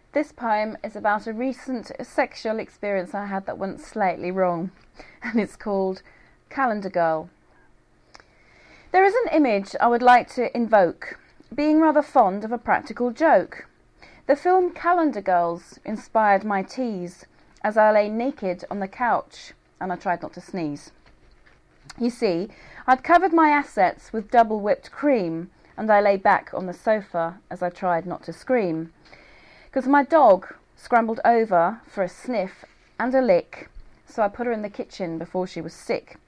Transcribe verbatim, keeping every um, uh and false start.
This poem is about a recent sexual experience I had that went slightly wrong, and it's called Calendar Girl. There is an image I would like to invoke, being rather fond of a practical joke. The film Calendar Girls inspired my tease as I lay naked on the couch and I tried not to sneeze. You see, I'd covered my assets with double whipped cream and I lay back on the sofa as I tried not to scream. Because my dog scrambled over for a sniff and a lick, so I put her in the kitchen before she was sick.